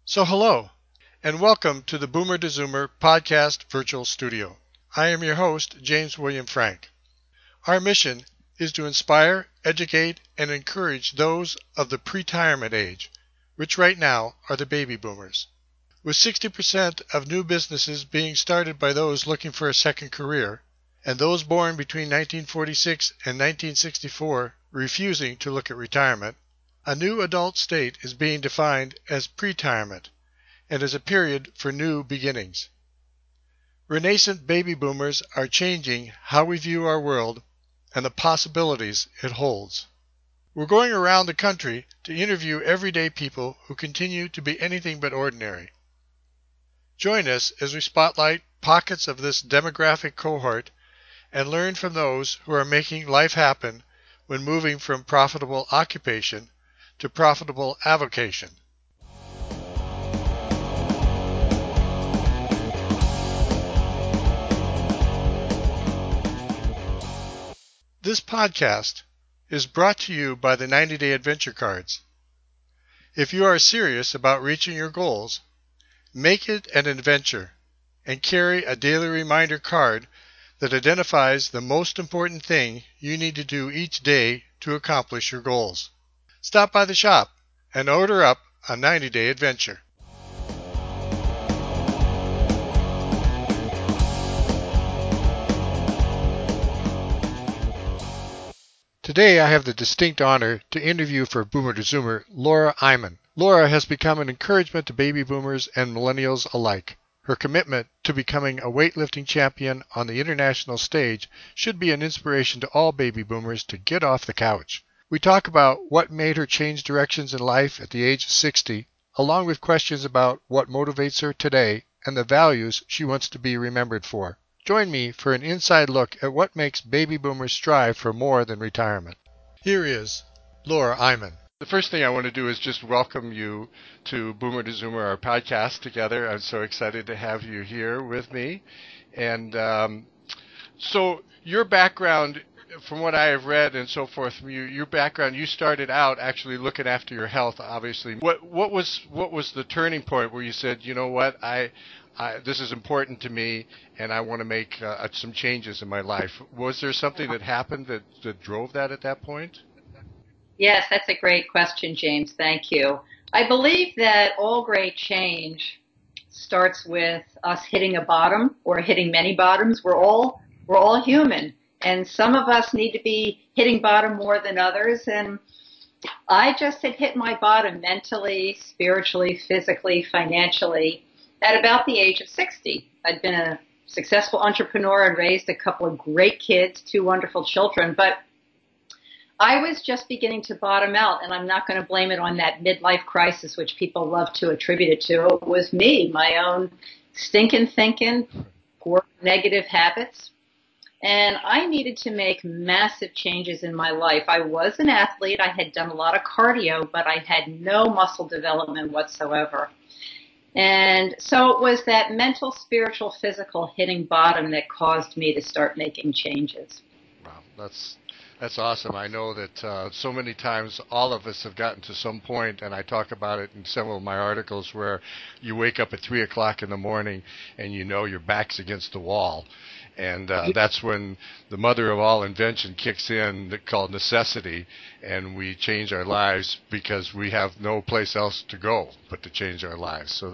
So hello, and welcome to the Boomer to Zoomer podcast virtual studio. I am your host, James William Frank. Our mission is to inspire, educate, and encourage those of the pre-retirement age, which right now are the baby boomers. With 60% of new businesses being started by those looking for a second career, and those born between 1946 and 1964 refusing to look at retirement, a new adult state is being defined as pre-retirement and as a period for new beginnings. Renascent baby boomers are changing how we view our world and the possibilities it holds. We're going around the country to interview everyday people who continue to be anything but ordinary. Join us as we spotlight pockets of this demographic cohort and learn from those who are making life happen when moving from profitable occupation to profitable avocation. This podcast is brought to you by the 90-Day Adventure Cards. If you are serious about reaching your goals, make it an adventure and carry a daily reminder card that identifies the most important thing you need to do each day to accomplish your goals. Stop by the shop and order up a 90-day adventure. Today I have the distinct honor to interview for Boomer to Zoomer Laura Iman. Laura has become an encouragement to baby boomers and millennials alike. Her commitment to becoming a weightlifting champion on the international stage should be an inspiration to all baby boomers to get off the couch. We talk about what made her change directions in life at the age of 60, along with questions about what motivates her today and the values she wants to be remembered for. Join me for an inside look at what makes baby boomers strive for more than retirement. Here is Laura Iman. The first thing I want to do is just welcome you to Boomer to Zoomer, our podcast together. I'm so excited to have you here with me. And so your background, from what I have read and so forth from you, your background, you started out actually looking after your health, obviously. What was the turning point where you said, you know what, this is important to me, and I want to make some changes in my life? Was there something that happened that drove that at that point? Yes, that's a great question, James. Thank you. I believe that all great change starts with us hitting a bottom or hitting many bottoms. We're all human, and some of us need to be hitting bottom more than others. And I just had hit my bottom mentally, spiritually, physically, financially at about the age of 60. I'd been a successful entrepreneur and raised a couple of great kids, two wonderful children, but I was just beginning to bottom out, and I'm not going to blame it on that midlife crisis, which people love to attribute it to. It was me, my own stinking thinking, poor negative habits. And I needed to make massive changes in my life. I was an athlete. I had done a lot of cardio, but I had no muscle development whatsoever. And so it was that mental, spiritual, physical hitting bottom that caused me to start making changes. Wow, that's awesome. I know that so many times all of us have gotten to some point, and I talk about it in several of my articles, where you wake up at 3 o'clock in the morning and you know your back's against the wall. And that's when the mother of all invention kicks in, called necessity, and we change our lives because we have no place else to go but to change our lives. So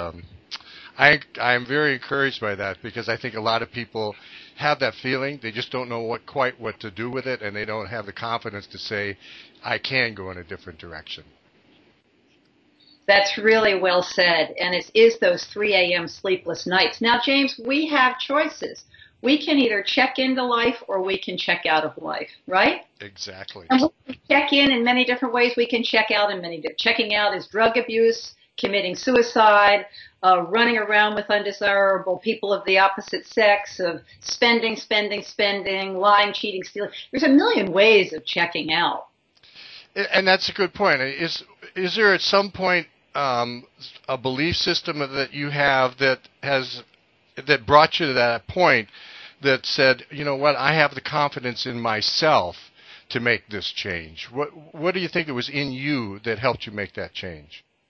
I'm very encouraged by that, because I think a lot of people have that feeling. They just don't know quite what to do with it, and they don't have the confidence to say, I can go in a different direction. That's really well said. And it is those 3 a.m. sleepless nights. Now, James, we have choices. We can either check into life or we can check out of life, right? Exactly. And we can check in many different ways. We can check out in many different. Checking out is drug abuse, committing suicide, running around with undesirable people of the opposite sex, of spending, spending, spending, lying, cheating, stealing. There's a million ways of checking out. And that's a good point. Is there at some point a belief system that you have that brought you to that point, that said, you know what, I have the confidence in myself to make this change? What do you think it was in you that helped you make that change?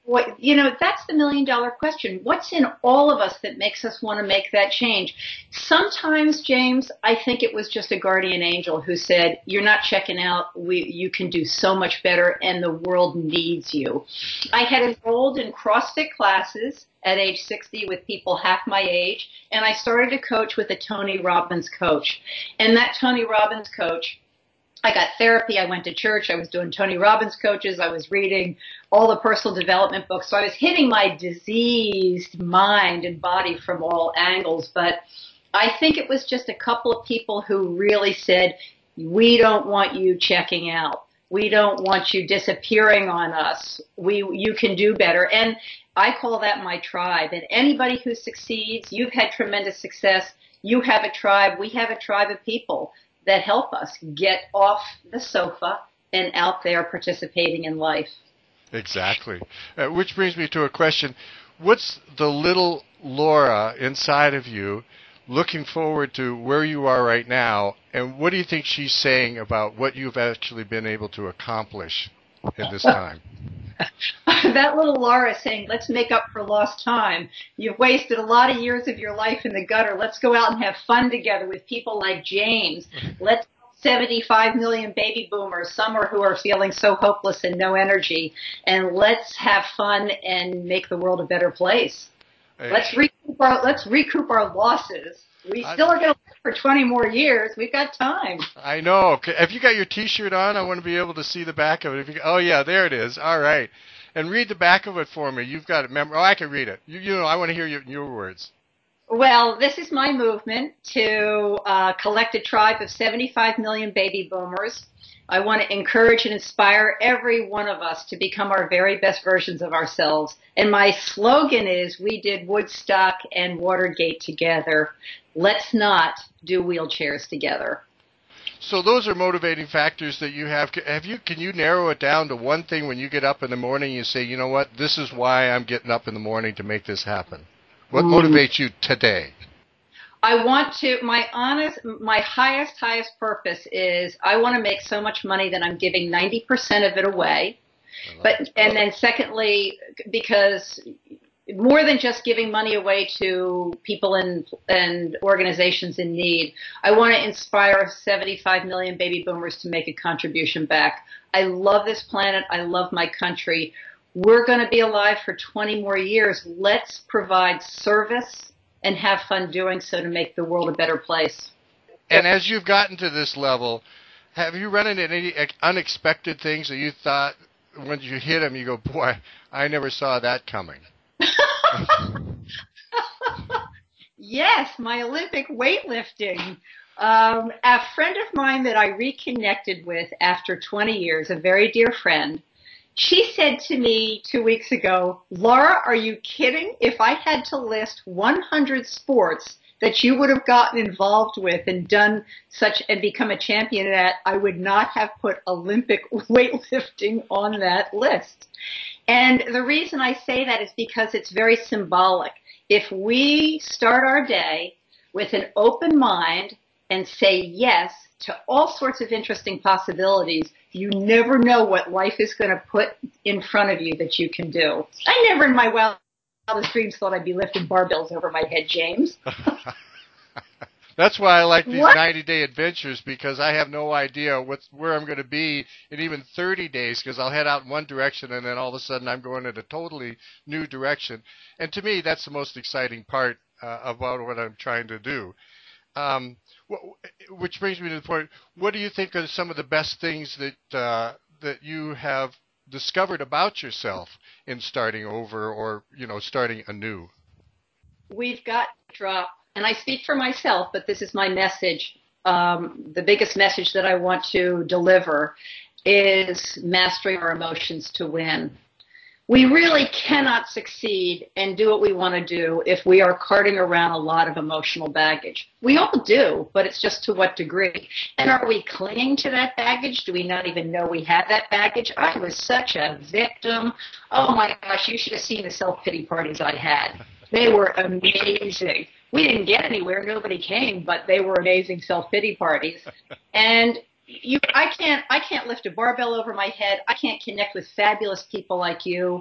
That's the $1 million question. What's in all of us that makes us want to make that change? Sometimes, James, I think it was just a guardian angel who said, "You're not checking out. You can do so much better, and the world needs you." I had enrolled in CrossFit classes at age 60 with people half my age, and I started to coach with a Tony Robbins coach. And that Tony Robbins coach, I got therapy. I went to church. I was doing Tony Robbins coaches. I was reading all the personal development books. So I was hitting my diseased mind and body from all angles. But I think it was just a couple of people who really said, "We don't want you checking out. We don't want you disappearing on us. You can do better." And I call that my tribe. And anybody who succeeds, you've had tremendous success. You have a tribe. We have a tribe of people that help us get off the sofa and out there participating in life. Exactly. Which brings me to a question. What's the little Laura inside of you looking forward to where you are right now, and what do you think she's saying about what you've actually been able to accomplish in this time? That little Laura is saying, "Let's make up for lost time. You've wasted a lot of years of your life in the gutter. Let's go out and have fun together with people like James. Let's 75 million baby boomers, some are who are feeling so hopeless and no energy, and let's have fun and make the world a better place. Hey, Let's recoup our losses. We I, still are going to live for 20 more years. We've got time." I know. Have you got your T-shirt on? I want to be able to see the back of it. Oh yeah, there it is. All right, and read the back of it for me. You've got it. Oh, I can read it. I want to hear your words. Well, this is my movement to collect a tribe of 75 million baby boomers. I want to encourage and inspire every one of us to become our very best versions of ourselves. And my slogan is, "We did Woodstock and Watergate together. Let's not do wheelchairs together." So those are motivating factors that you have. Can you narrow it down to one thing when you get up in the morning and you say, "You know what? This is why I'm getting up in the morning to make this happen." What motivates you today? I want to, my highest purpose is I want to make so much money that I'm giving 90% of it away. And then secondly, because more than just giving money away to people and organizations in need, I want to inspire 75 million baby boomers to make a contribution back. I love this planet. I love my country. We're going to be alive for 20 more years. Let's provide service and have fun doing so to make the world a better place. And as you've gotten to this level, have you run into any unexpected things that you thought when you hit them, you go, "Boy, I never saw that coming"? Yes, my Olympic weightlifting. A friend of mine that I reconnected with after 20 years, a very dear friend, she said to me 2 weeks ago, "Laura, are you kidding? If I had to list 100 sports that you would have gotten involved with and done such and become a champion at, I would not have put Olympic weightlifting on that list." And the reason I say that is because it's very symbolic. If we start our day with an open mind and say yes to all sorts of interesting possibilities, you never know what life is going to put in front of you that you can do. I never in my wildest dreams thought I'd be lifting barbells over my head, James. That's why I like these What? 90-day adventures, because I have no idea where I'm going to be in even 30 days, because I'll head out in one direction and then all of a sudden I'm going in a totally new direction. And to me, that's the most exciting part about what I'm trying to do. Um, which brings me to the point, what do you think are some of the best things that you have discovered about yourself in starting over, or, starting anew? We've got to drop, and I speak for myself, but this is my message. The biggest message that I want to deliver is mastering our emotions to win. We really cannot succeed and do what we want to do if we are carting around a lot of emotional baggage. We all do, but it's just to what degree. And are we clinging to that baggage? Do we not even know we have that baggage? I was such a victim. Oh my gosh, you should have seen the self-pity parties I had. They were amazing. We didn't get anywhere, nobody came, but they were amazing self-pity parties. And I can't lift a barbell over my head. I can't connect with fabulous people like you.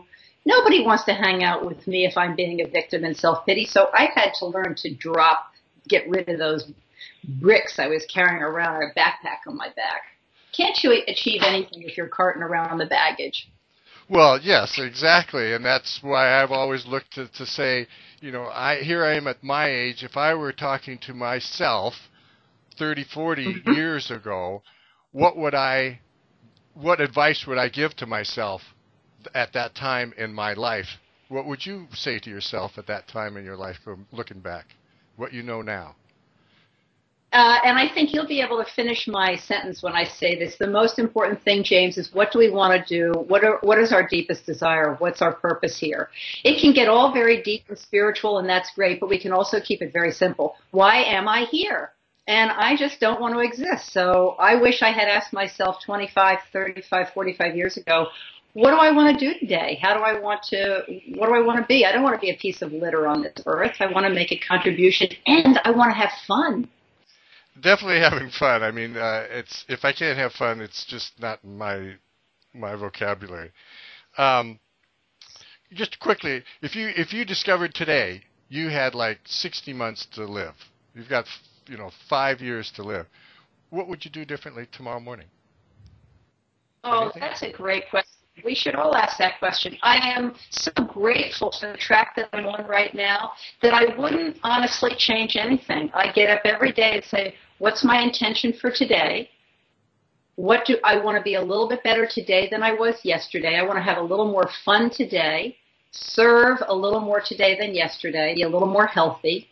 Nobody wants to hang out with me if I'm being a victim in self-pity. So I had to learn to get rid of those bricks I was carrying around in a backpack on my back. Can't you achieve anything if you're carting around the baggage? Well, yes, exactly, and that's why I've always looked to say, here I am at my age. If I were talking to myself 30, 40 Mm-hmm. years ago, what would I, what advice would I give to myself at that time in my life? What would you say to yourself at that time in your life, looking back, what you know now? And I think you'll be able to finish my sentence when I say this. The most important thing, James, is what do we want to do? What is our deepest desire? What's our purpose here? It can get all very deep and spiritual, and that's great, but we can also keep it very simple. Why am I here? And I just don't want to exist. So I wish I had asked myself 25, 35, 45 years ago, what do I want to do today? What do I want to be? I don't want to be a piece of litter on this earth. I want to make a contribution, and I want to have fun. Definitely having fun. I mean, it's if I can't have fun, it's just not my vocabulary. Um, just quickly, if you discovered today you had like 60 months to live, you've got 5 years to live, what would you do differently tomorrow morning? Oh, Anything? that's a great question. We should all ask that question. I am so grateful for the track that I'm on right now that I wouldn't honestly change anything. I get up every day and say, what's my intention for today? What do I want to be a little bit better today than I was yesterday? I want to have a little more fun today, serve a little more today than yesterday, be a little more healthy.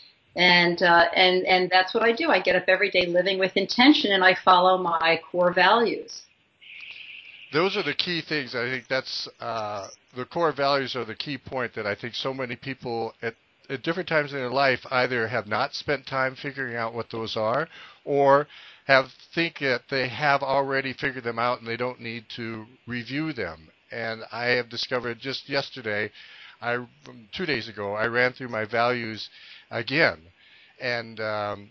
And that's what I do. I get up every day living with intention and I follow my core values. Those are the key things. I think that's the core values are the key point that I think so many people at different times in their life either have not spent time figuring out what those are, or have think that they have already figured them out and they don't need to review them. And I have discovered just yesterday, I 2 days ago, I ran through my values again, and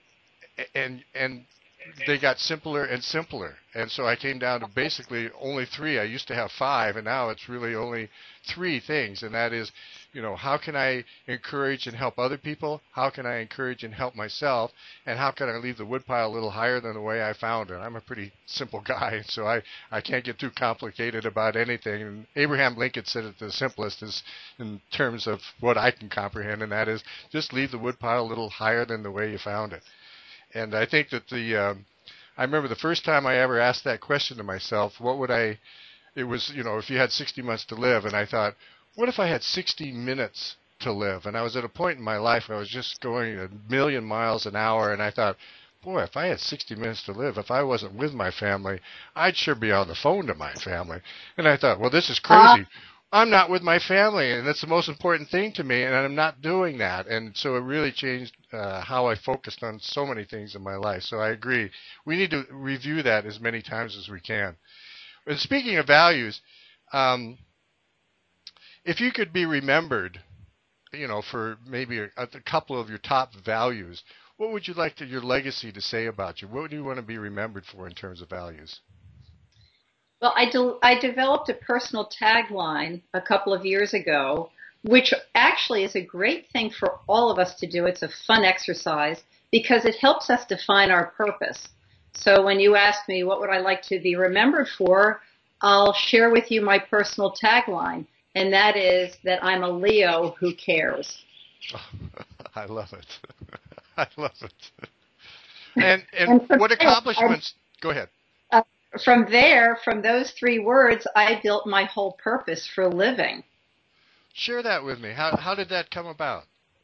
and they got simpler and simpler. And so I came down to basically only three. I used to have five, and now it's really only three things. And that is, how can I encourage and help other people? How can I encourage and help myself? And how can I leave the woodpile a little higher than the way I found it? I'm a pretty simple guy, so I can't get too complicated about anything. And Abraham Lincoln said it the simplest is in terms of what I can comprehend, and that is just leave the woodpile a little higher than the way you found it. And I think that I remember the first time I ever asked that question to myself, what would I, it was, if you had 60 months to live, and I thought, what if I had 60 minutes to live? And I was at a point in my life where I was just going a million miles an hour, and I thought, boy, if I had 60 minutes to live, if I wasn't with my family, I'd sure be on the phone to my family. And I thought, well, this is Uh, crazy. I'm not with my family, and that's the most important thing to me, and I'm not doing that. And so it really changed how I focused on so many things in my life. So I agree. We need to review that as many times as we can. And speaking of values, um, if you could be remembered, for maybe a couple of your top values, what would you like your legacy to say about you? What do you want to be remembered for in terms of values? well, I developed a personal tagline a couple of years ago, which actually is a great thing for all of us to do. It's a fun exercise because it helps us define our purpose. So when you ask me what would I like to be remembered for, I'll share with you my personal tagline, and that is that I'm a Leo who cares. I love it. I love it. And And from what there, accomplishments? Go ahead. uh, from those three words, I built my whole purpose for living. Share that with me. How did that come about?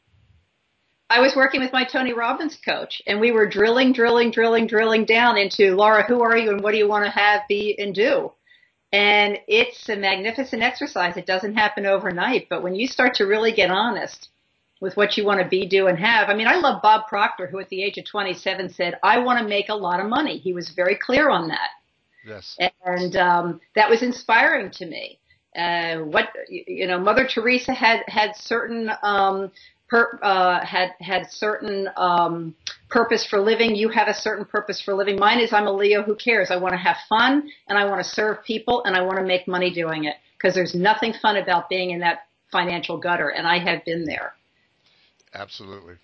I was working with my Tony Robbins coach, and we were drilling down into Laura, who are you and what do you want to have, be, and do? And it's a magnificent exercise. It doesn't happen overnight, but when you start to really get honest with what you want to be, do, and have, I mean, I love Bob Proctor, who at the age of 27 said, I want to make a lot of money. He was very clear on that. Yes. And that was inspiring to me. Mother Teresa had certain had certain purpose for living. You have a certain purpose for living. Mine is I'm a Leo who cares. I want to have fun and I want to serve people and I want to make money doing it because there's nothing fun about being in that financial gutter, and I have been there. Absolutely.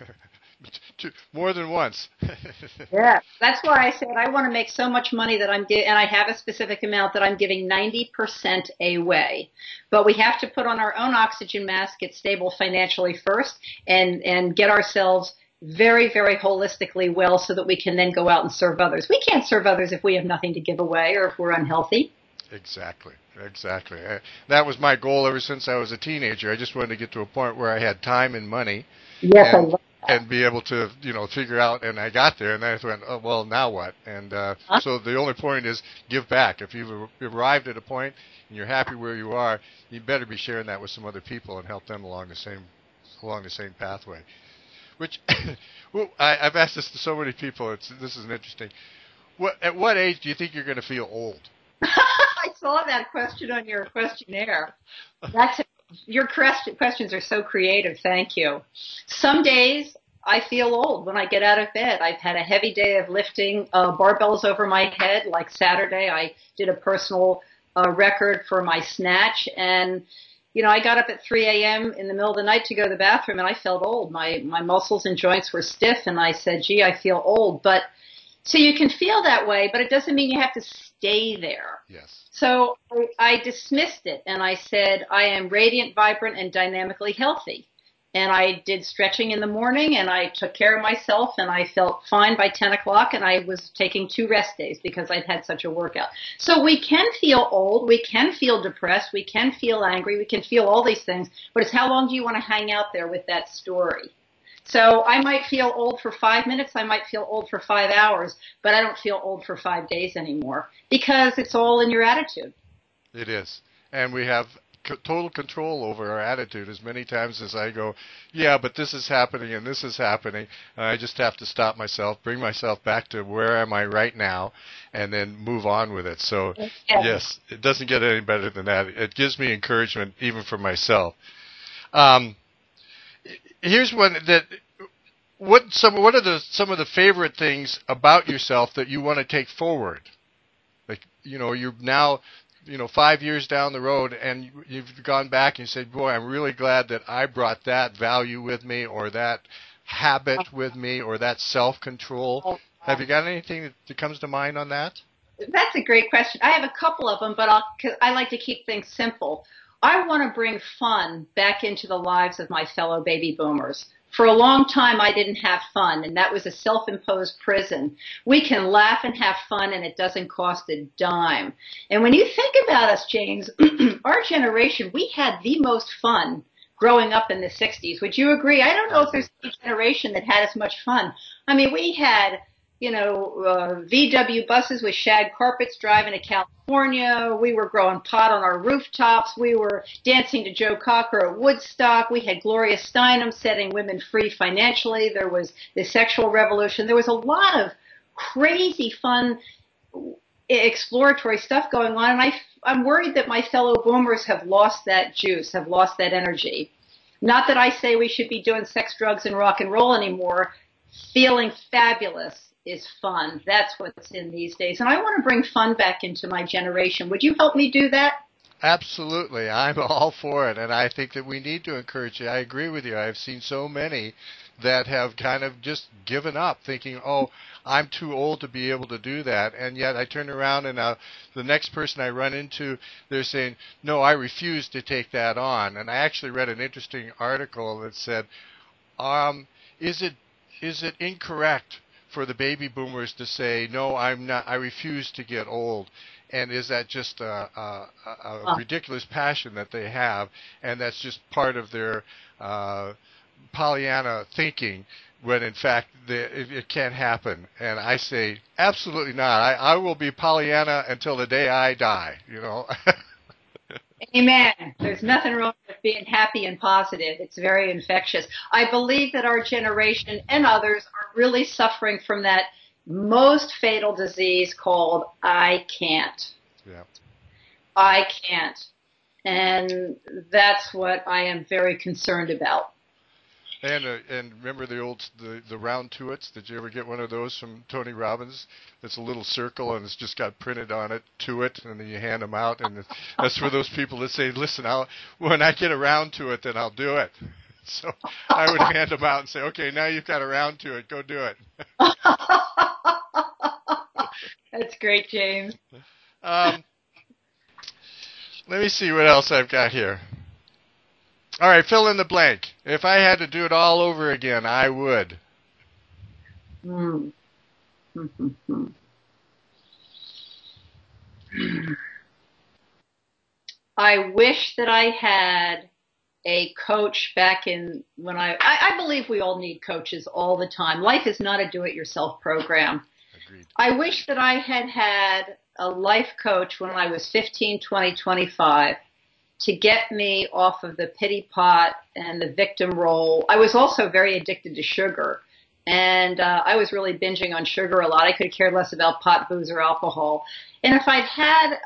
More than once. Yeah, that's why I said I want to make so much money that and I have a specific amount that I'm giving 90% away. But we have to put on our own oxygen mask, get stable financially first, and get ourselves very, very holistically well so that we can then go out and serve others. We can't serve others if we have nothing to give away or if we're unhealthy. Exactly. Exactly. That was my goal ever since I was a teenager. I just wanted to get to a point where I had time and money Yes, I and love be able to figure out, and I got there and then I went, oh, well, now what? And that. so the only point is give back. If you've arrived at a point and you're happy where you are, you better be sharing that with some other people and help them along the same pathway. Which well, I've asked this to so many people. This is an interesting. At what age do you think you're going to feel old? I saw that question on your questionnaire. That's your questions are so creative. Thank you. Some days I feel old when I get out of bed. I've had a heavy day of lifting barbells over my head. Like Saturday, I did a personal record for my snatch, and I got up at 3 a.m. in the middle of the night to go to the bathroom, and I felt old. My muscles and joints were stiff, and I said, "Gee, I feel old." But so you can feel that way, but it doesn't mean you have to stay there. Yes. So I dismissed it and I said, I am radiant, vibrant, and dynamically healthy. And I did stretching in the morning and I took care of myself and I felt fine by 10 o'clock and I was taking 2 rest days because I'd had such a workout. So we can feel old, we can feel depressed, we can feel angry, we can feel all these things, but it's how long do you want to hang out there with that story? So I might feel old for 5 minutes, I might feel old for 5 hours, but I don't feel old for 5 days anymore because it's all in your attitude. It is. And we have total control over our attitude as many times as I go, yeah, but this is happening and this is happening. And I just have to stop myself, bring myself back to where am I right now, and then move on with it. So, Yes. yes, it doesn't get any better than that. It gives me encouragement even for myself. Um, Here's one that what are some of the favorite things about yourself that you want to take forward? Like, you're now, 5 years down the road and you've gone back and you said, boy, I'm really glad that I brought that value with me or that habit with me or that self-control. Have you got anything that comes to mind on that? That's a great question. I have a couple of them, but 'cause I like to keep things simple. I want to bring fun back into the lives of my fellow baby boomers. For a long time, I didn't have fun, and that was a self-imposed prison. We can laugh and have fun, and it doesn't cost a dime. And when you think about us, James, our generation, we had the most fun growing up in the 60s. Would you agree? I don't know I if do. there's any generation that had as much fun. I mean, we had VW buses with shag carpets driving to California. We were growing pot on our rooftops. We were dancing to Joe Cocker at Woodstock. We had Gloria Steinem setting women free financially. There was the sexual revolution. There was a lot of crazy fun exploratory stuff going on. And I'm worried that my fellow boomers have lost that juice, have lost that energy. Not that I say we should be doing sex, drugs, and rock and roll anymore. Feeling fabulous is fun. That's what's in these days. And I want to bring fun back into my generation. Would you help me do that? Absolutely. I'm all for it. And I think that we need to encourage it. I agree with you. I've seen so many that have kind of just given up thinking, oh, I'm too old to be able to do that. And yet I turn around and the next person I run into, they're saying, no, I refuse to take that on. And I actually read an interesting article that said, um, is it is it incorrect for the baby boomers to say no? I'm not. I refuse to get old. And is that just a Uh, ridiculous passion that they have, and that's just part of their uh, Pollyanna thinking, when in fact it can't happen? And I say absolutely not. I will be Pollyanna until the day I die. Amen. There's nothing wrong with being happy and positive. It's very infectious. I believe that our generation and others are really suffering from that most fatal disease called I can't. Yeah. I can't. And that's what I am very concerned about. And remember the round tuits? Did you ever get one of those from Tony Robbins? It's a little circle and it's just got printed on it tuit, and then you hand them out, and that's for those people that say, "Listen, when I get around to it, then I'll do it." So I would hand them out and say, "Okay, now you've got around to it, go do it." That's great, James. Um, Let me see what else I've got here. All right, fill in the blank. If I had to do it all over again, I would. Mm. I wish that I had a coach back in when I believe we all need coaches all the time. Life is not a do-it-yourself program. Agreed. I wish that I had had a life coach when I was 15, 20, 25 to get me off of the pity pot and the victim role. I was also very addicted to sugar. And I was really binging on sugar a lot. I could care less about pot, booze, or alcohol. And if I'd had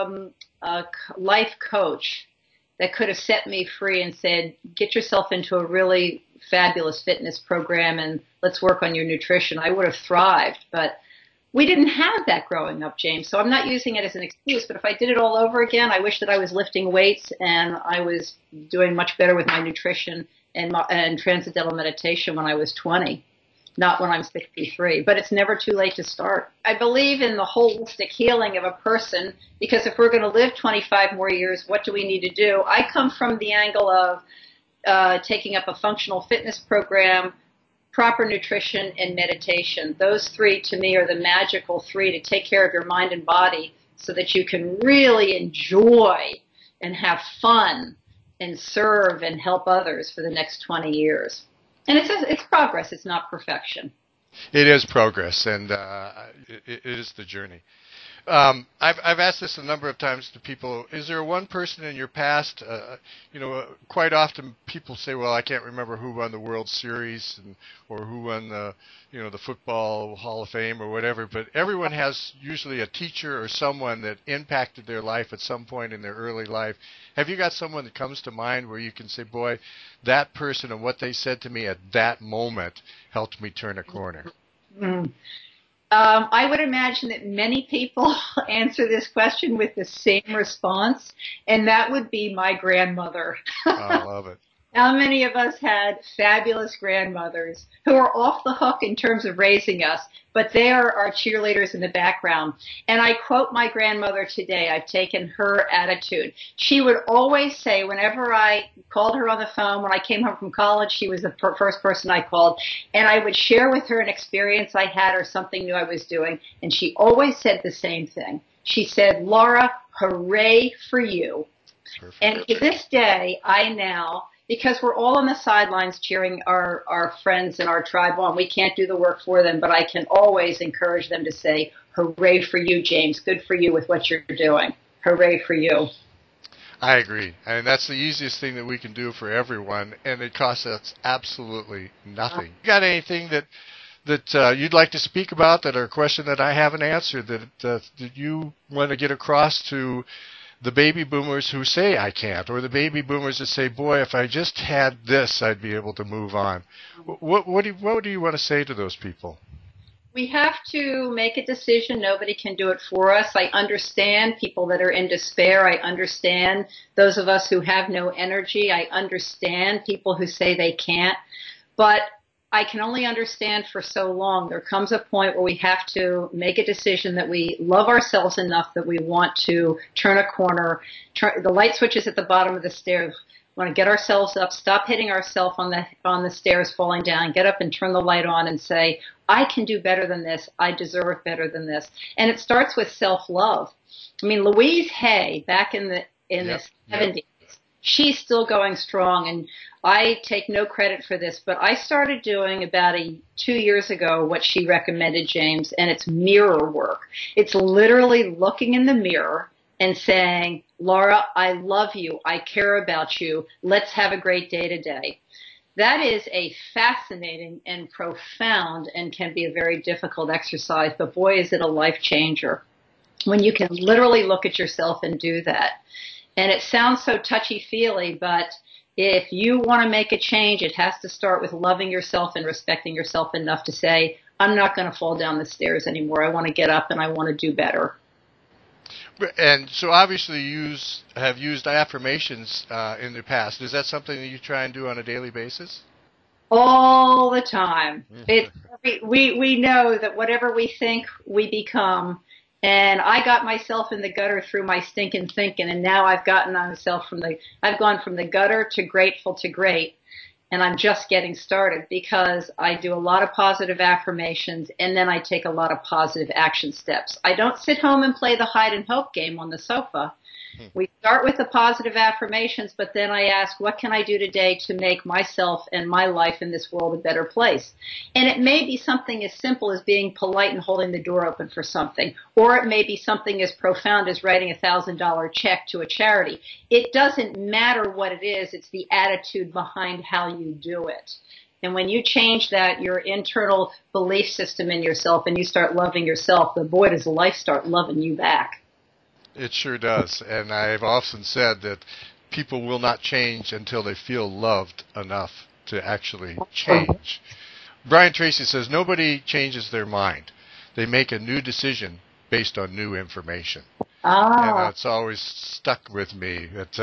a life coach that could have set me free and said, get yourself into a really fabulous fitness program and let's work on your nutrition, I would have thrived. But we didn't have that growing up, James. So I'm not using it as an excuse, but if I did it all over again, I wish that I was lifting weights and I was doing much better with my nutrition and transcendental meditation when I was 20, not when I'm 63. But it's never too late to start. I believe in the holistic healing of a person because if we're going to live 25 more years, what do we need to do? I come from the angle of taking up a functional fitness program, proper nutrition, and meditation. Those three, to me, are the magical three to take care of your mind and body so that you can really enjoy and have fun and serve and help others for the next 20 years. And it's progress. It's not perfection. It is progress, and it is the journey. I've asked this a number of times to people. Is there one person in your past? Quite often people say, "Well, I can't remember who won the World Series or who won the Football Hall of Fame or whatever." But everyone has usually a teacher or someone that impacted their life at some point in their early life. Have you got someone that comes to mind where you can say, "Boy, that person and what they said to me at that moment helped me turn a corner"? Mm. I would imagine that many people answer this question with the same response, and that would be my grandmother. I love it. How many of us had fabulous grandmothers who are off the hook in terms of raising us, but they are our cheerleaders in the background? And I quote my grandmother today. I've taken her attitude. She would always say, whenever I called her on the phone, when I came home from college, she was the first person I called, and I would share with her an experience I had or something new I was doing, and she always said the same thing. She said, Laura, hooray for you. Perfect. And to this day, because we're all on the sidelines cheering our friends and our tribe on, we can't do the work for them, but I can always encourage them to say, hooray for you, James. Good for you with what you're doing. Hooray for you. I agree. And that's the easiest thing that we can do for everyone, and it costs us absolutely nothing. You got anything that you'd like to speak about, that or a question that I haven't answered that you want to get across to the baby boomers who say I can't, or the baby boomers that say, boy, if I just had this, I'd be able to move on? What do you want to say to those people? We have to make a decision. Nobody can do it for us. I understand people that are in despair. I understand those of us who have no energy. I understand people who say they can't. But I can only understand for so long. There comes a point where we have to make a decision that we love ourselves enough that we want to turn a corner. The light switch is at the bottom of the stairs. We want to get ourselves up, stop hitting ourselves on the stairs, falling down, get up and turn the light on and say, I can do better than this. I deserve better than this. And it starts with self-love. I mean, Louise Hay, back in the Yep. 70s, she's still going strong, and I take no credit for this, but I started doing about 2 years ago what she recommended, James, and it's mirror work. It's literally looking in the mirror and saying, Laura, I love you. I care about you. Let's have a great day today. That is a fascinating and profound and can be a very difficult exercise, but boy, is it a life changer when you can literally look at yourself and do that. And it sounds so touchy-feely, but If you want to make a change, it has to start with loving yourself and respecting yourself enough to say, I'm not going to fall down the stairs anymore. I want to get up and I want to do better. And so obviously have used affirmations in the past. Is that something that you try and do on a daily basis? All the time. We know that whatever we think, we become. And I got myself in the gutter through my stinking thinking, and now I've gone from the gutter to grateful to great. And I'm just getting started because I do a lot of positive affirmations and then I take a lot of positive action steps. I don't sit home and play the hide and hope game on the sofa. We start with the positive affirmations, but then I ask, what can I do today to make myself and my life in this world a better place? And it may be something as simple as being polite and holding the door open for something, or it may be something as profound as writing $1,000 check to a charity. It doesn't matter what it is, it's the attitude behind how you do it. And when you change that, your internal belief system in yourself, and you start loving yourself, then boy, does life start loving you back. It sure does. And I've often said that people will not change until they feel loved enough to actually change. Brian Tracy says nobody changes their mind. They make a new decision based on new information. And Ah, that's always stuck with me. That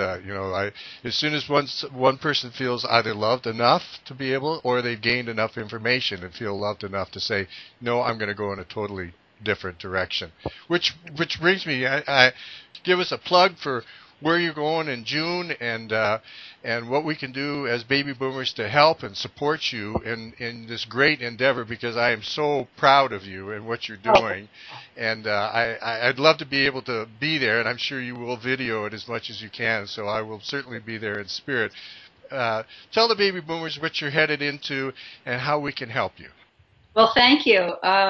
as soon as one person feels either loved enough to be able, or they've gained enough information and feel loved enough to say, no, I'm going to go in a totally different direction. Which brings me, I give us a plug for where you're going in June and what we can do as baby boomers to help and support you in this great endeavor, because I am so proud of you and what you're doing. And I'd love to be able to be there, and I'm sure you will video it as much as you can, so I will certainly be there in spirit. Tell the baby boomers what you're headed into and how we can help you. well, thank you.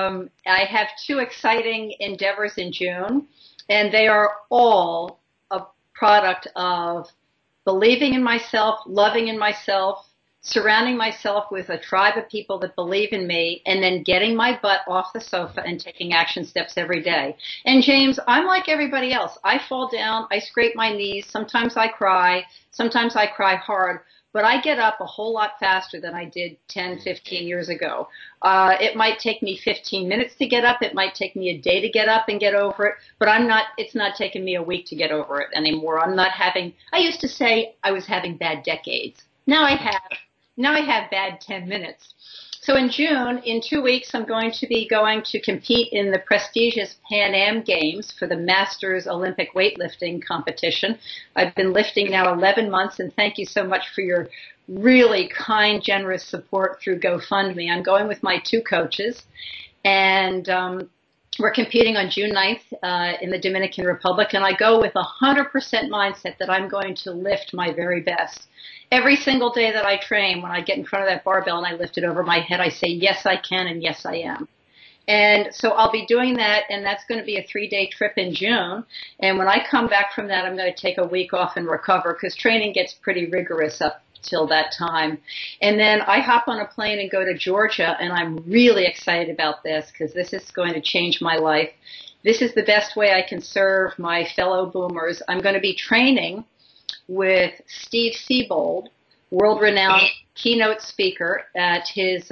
I have two exciting endeavors in June, and they are all a product of believing in myself, loving in myself, surrounding myself with a tribe of people that believe in me, and then getting my butt off the sofa and taking action steps every day. And James, I'm like everybody else. I fall down, I scrape my knees, sometimes I cry hard, but I get up a whole lot faster than I did 10, 15 years ago. It might take me 15 minutes to get up. It might take me a day to get up and get over it, but it's not taking me a week to get over it anymore. I used to say I was having bad decades. Now I have bad 10 minutes. So in June, in 2 weeks, I'm going to be going to compete in the prestigious Pan Am Games for the Masters Olympic weightlifting competition. I've been lifting now 11 months, and thank you so much for your really kind, generous support through GoFundMe. I'm going with my two coaches, and we're competing on June 9th in the Dominican Republic, and I go with a 100% mindset that I'm going to lift my very best. Every single day that I train, when I get in front of that barbell and I lift it over my head, I say, yes, I can, and yes, I am. And so I'll be doing that, and that's going to be a 3-day trip in June. And when I come back from that, I'm going to take a week off and recover, because training gets pretty rigorous up till that time. And then I hop on a plane and go to Georgia, and I'm really excited about this because this is going to change my life. This is the best way I can serve my fellow boomers. I'm going to be training with Steve Siebold, world-renowned keynote speaker at his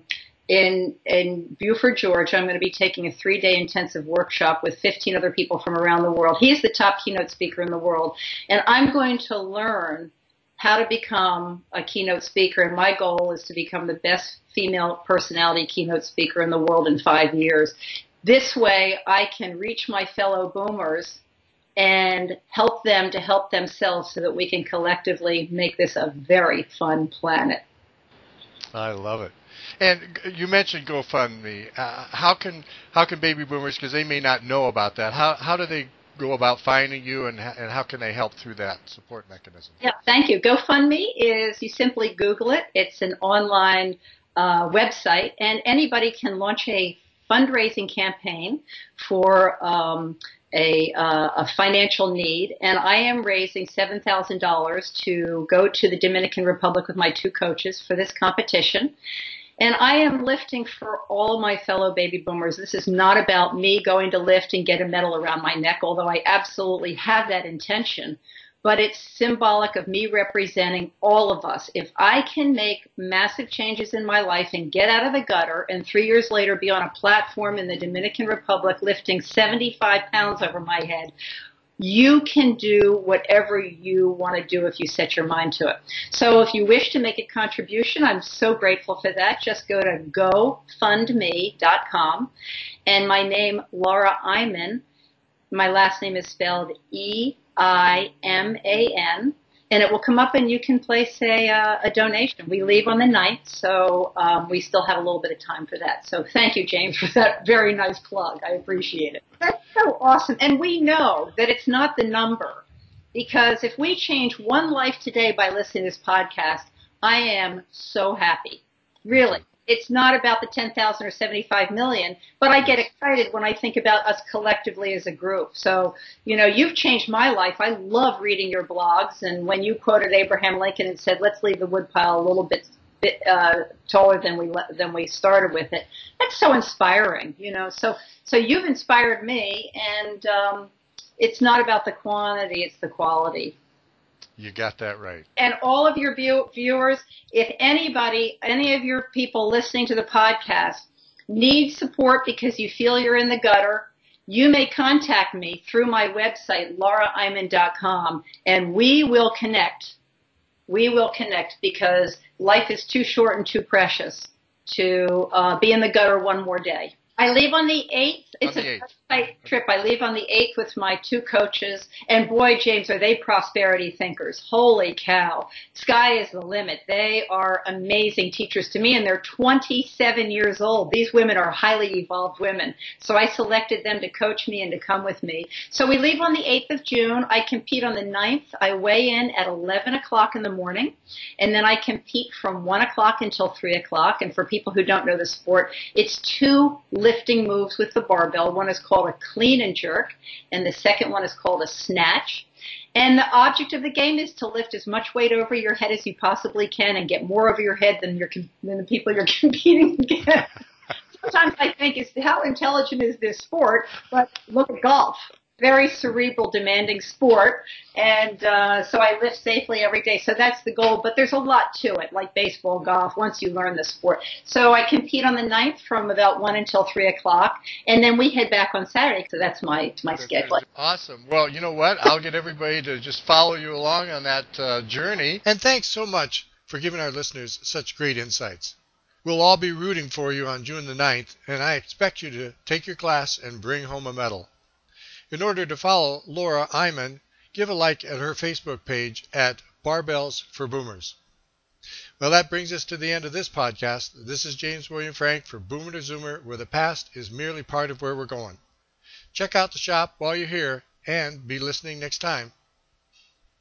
in Buford, Georgia. I'm going to be taking a 3-day intensive workshop with 15 other people from around the world. He's the top keynote speaker in the world, and I'm going to learn how to become a keynote speaker, and my goal is to become the best female personality keynote speaker in the world in 5 years. This way, I can reach my fellow boomers and help them to help themselves so that we can collectively make this a very fun planet. I love it. And you mentioned GoFundMe. How can baby boomers, because they may not know about that, how do they go about finding you, and how can they help through that support mechanism? Yeah, thank you. GoFundMe is, you simply Google it. It's an online website, and anybody can launch a fundraising campaign for a financial need. And I am raising $7,000 to go to the Dominican Republic with my two coaches for this competition. And I am lifting for all my fellow baby boomers. This is not about me going to lift and get a medal around my neck, although I absolutely have that intention. but it's symbolic of me representing all of us. If I can make massive changes in my life and get out of the gutter and 3 years later be on a platform in the Dominican Republic lifting 75 pounds over my head, you can do whatever you want to do if you set your mind to it. So if you wish to make a contribution, I'm so grateful for that. Just go to gofundme.com, and my name, Laura Iman, my last name is spelled Eiman, and it will come up and you can place a donation. We leave on the 9th, so we still have a little bit of time for that. So thank you, James, for that very nice plug. I appreciate it. That's so awesome. And we know that it's not the number, because if we change one life today by listening to this podcast, I am so happy. Really. It's not about the 10,000 or 75 million, but I get excited when I think about us collectively as a group. So, you've changed my life. I love reading your blogs. And when you quoted Abraham Lincoln and said, let's leave the woodpile a little bit taller than we started with it, that's so inspiring, So you've inspired me, and it's not about the quantity, it's the quality. You got that right. And all of your viewers, if any of your people listening to the podcast need support because you feel you're in the gutter, you may contact me through my website, lauraiman.com, and we will connect. We will connect, because life is too short and too precious to be in the gutter one more day. I leave on the 8th. It's a tight trip. I leave on the 8th with my 2 coaches. And boy, James, are they prosperity thinkers. Holy cow. Sky is the limit. They are amazing teachers to me, and they're 27 years old. These women are highly evolved women. So I selected them to coach me and to come with me. So we leave on the 8th of June. I compete on the 9th. I weigh in at 11 o'clock in the morning. And then I compete from 1 o'clock until 3 o'clock. And for people who don't know the sport, it's 2 lifting moves with the barbell. One is called a clean and jerk, and the second one is called a snatch. And the object of the game is to lift as much weight over your head as you possibly can and get more over your head than the people you're competing against. Sometimes I think, how intelligent is this sport? But look at golf. Very cerebral, demanding sport, and so I lift safely every day. So that's the goal, but there's a lot to it, like baseball, golf, once you learn the sport. So I compete on the 9th from about 1 until 3 o'clock, and then we head back on Saturday. So that's my schedule. Awesome. Well, you know what? I'll get everybody to just follow you along on that journey. And thanks so much for giving our listeners such great insights. We'll all be rooting for you on June the 9th, and I expect you to take your class and bring home a medal. In order to follow Laura Iman, give a like at her Facebook page at Barbells for Boomers. Well, that brings us to the end of this podcast. This is James William Frank for Boomer to Zoomer, where the past is merely part of where we're going. Check out the shop while you're here, and be listening next time.